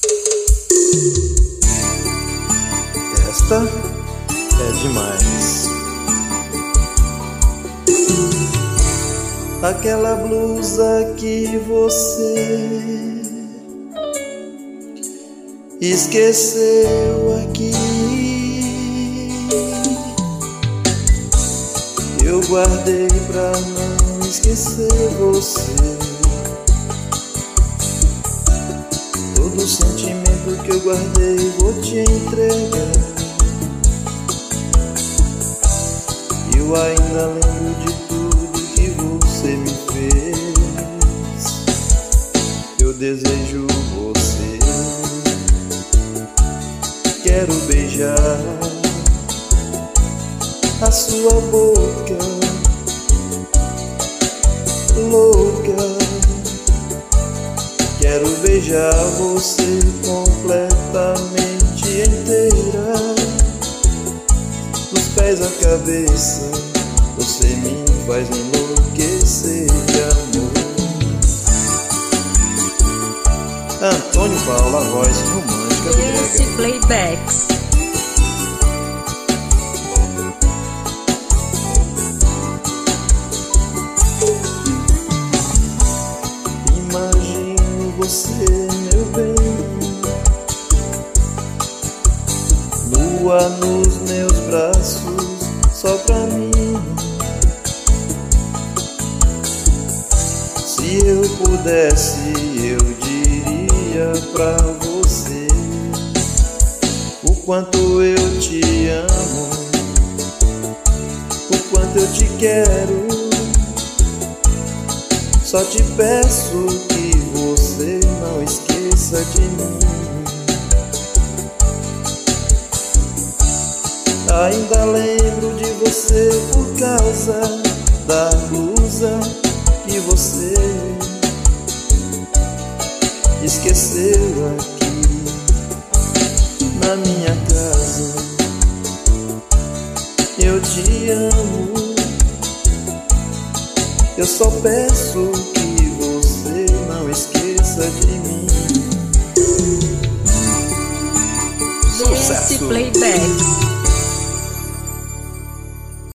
Esta é demais. Aquela blusa que você esqueceu aqui, eu guardei pra não esquecer você. Todo o sentimento que eu guardei vou te entregar. Eu ainda lembro de tudo que você me fez. Eu desejo você, quero beijar a sua boca louca. Quero beijar você completamente inteira, dos pés à cabeça. Você me faz enlouquecer de amor. Antônio Paulo, a voz romântica do Esse Brega. Playbacks. Imagino você, meu bem, nua nos meus braços, só pra mim. Se eu pudesse, eu diria pra você o quanto eu te amo, o quanto eu te quero. Só te peço que você não esqueça de mim. Ainda lembro de você por causa da blusa que você esqueceu aqui na minha casa. Eu te amo, eu só peço que você não esqueça de mim. Esse Playbacks.